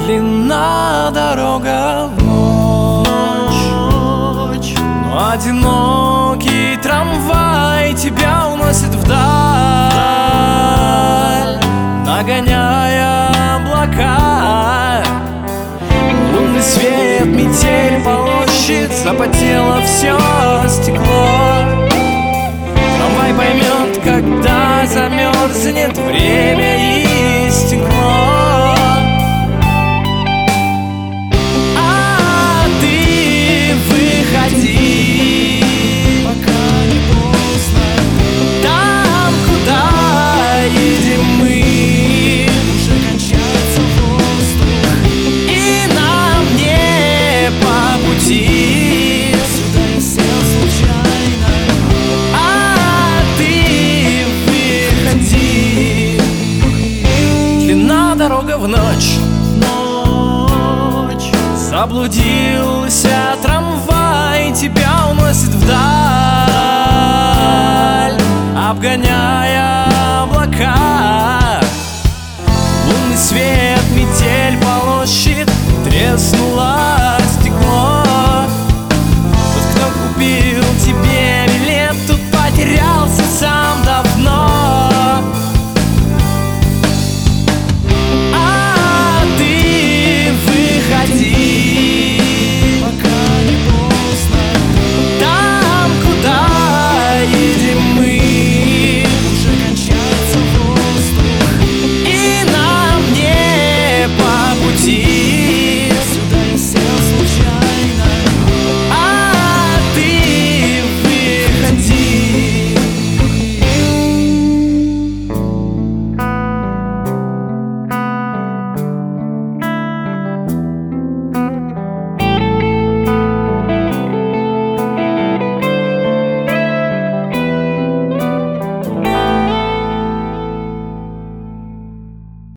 Длинна дорога в ночь, но одинокий трамвай тебя уносит вдаль, нагоняя облака. Лунный свет метель полощет, запотело все стекло. Трамвай поймет, когда замерзнет время и стекло. Дорога в ночь, заблудился трамвай, тебя уносит вдаль, обгоняя облака. Лунный свет метель полощет, треснуло стекло. Тот, кто купил тебе билет, тут потерялся сам давно. See